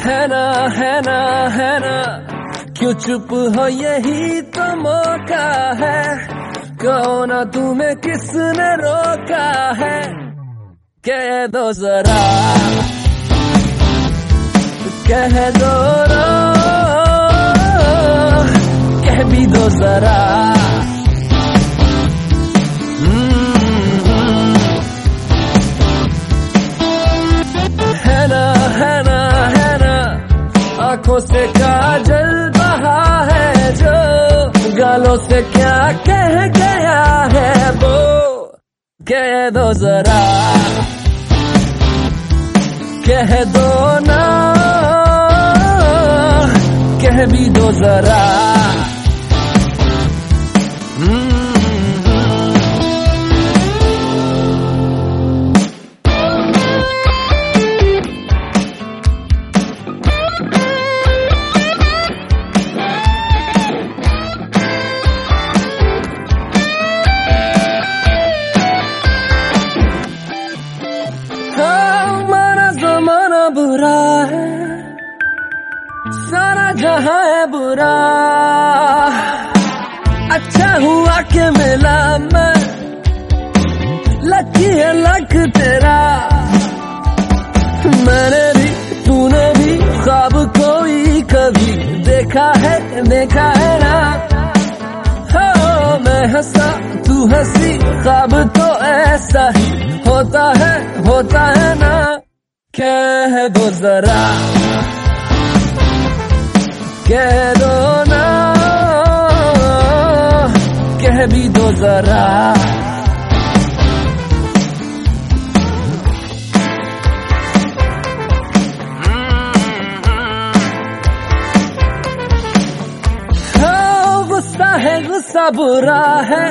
है ना है ना है ना, क्यों चुप हो यही तो मौका है। कहो ना तुम्हें किसने रोका है, कह दो जरा, कह दो ना, कह भी दो जरा। है ना है ना है ना, आंखों से काजल बहा है जो, गालों से क्या कह गया है वो, कह दो जरा, कह दो ना, कह भी दो जरा। बुरा है, सारा जहां है बुरा, अच्छा हुआ कि मिला मैं, लकी है लक तेरा। मैंने भी तूने भी ख्वाब कोई कभी देखा है ना। हो मैं हंसा तू हंसी, ख्वाब तो ऐसा ही होता है ना। कह दो जरा, कह दो ना, कह भी दो जरा। हाँ गुस्सा है, गुस्सा बुरा है,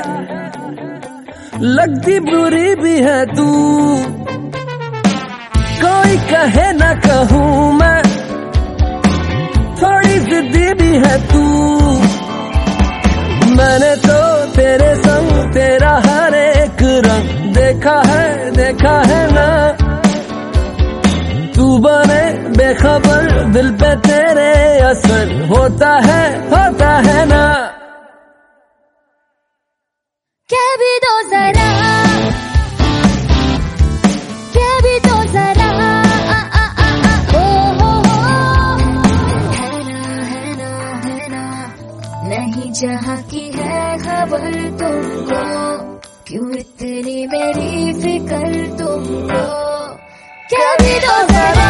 लगती बुरी भी है तू, कोई कहे ना कहूँ मैं, थोड़ी जिद्दी भी है तू। मैंने तो तेरे संग तेरा हर एक रंग देखा है ना। तू बने बेखबर दिल पे तेरे असर होता है ना। क्या भी दो जरा, क्या भी दो जरा। नहीं जहाँ की है खबर तुमको, क्यों इतनी मेरी फिक्र तुमको। क्या भी दो जरा।